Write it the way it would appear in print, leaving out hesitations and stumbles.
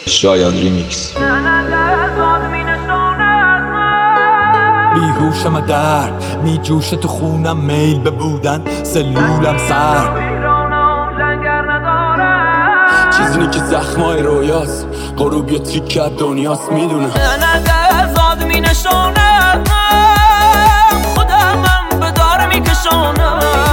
شاید ریمیکس. بیهوشم درد میجوشه تو خونم، میل به بودن سلولم سر. چیزی که زخمای رویاست، غروب یه تیکه دنیاست میدونم. نه زاد می نشانم، خودم به دار می کشانم.